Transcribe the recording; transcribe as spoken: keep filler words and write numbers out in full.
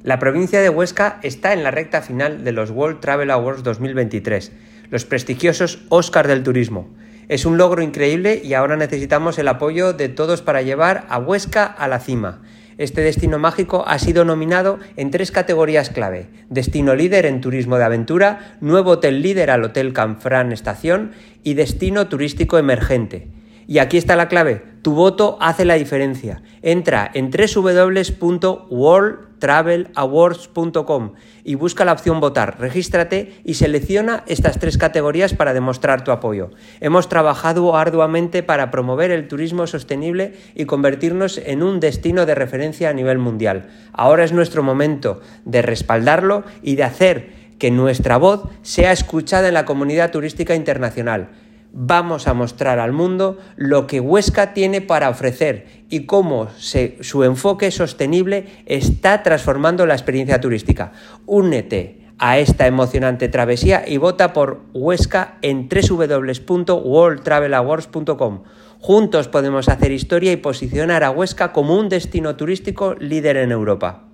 La provincia de Huesca está en la recta final de los World Travel Awards dos mil veintitrés, los prestigiosos Óscar del turismo. Es un logro increíble y ahora necesitamos el apoyo de todos para llevar a Huesca a la cima. Este destino mágico ha sido nominado en tres categorías clave: Destino Líder en Turismo de Aventura, Nuevo Hotel Líder al Hotel Canfrán Estación y Destino Turístico Emergente. Y aquí está la clave: tu voto hace la diferencia. Entra en doble u doble u doble u punto world travel awards punto com y busca la opción votar, regístrate y selecciona estas tres categorías para demostrar tu apoyo. Hemos trabajado arduamente para promover el turismo sostenible y convertirnos en un destino de referencia a nivel mundial. Ahora es nuestro momento de respaldarlo y de hacer que nuestra voz sea escuchada en la comunidad turística internacional. Vamos a mostrar al mundo lo que Huesca tiene para ofrecer y cómo se, su enfoque sostenible está transformando la experiencia turística. Únete a esta emocionante travesía y vota por Huesca en doble u doble u doble u punto world travel awards punto com. Juntos podemos hacer historia y posicionar a Huesca como un destino turístico líder en Europa.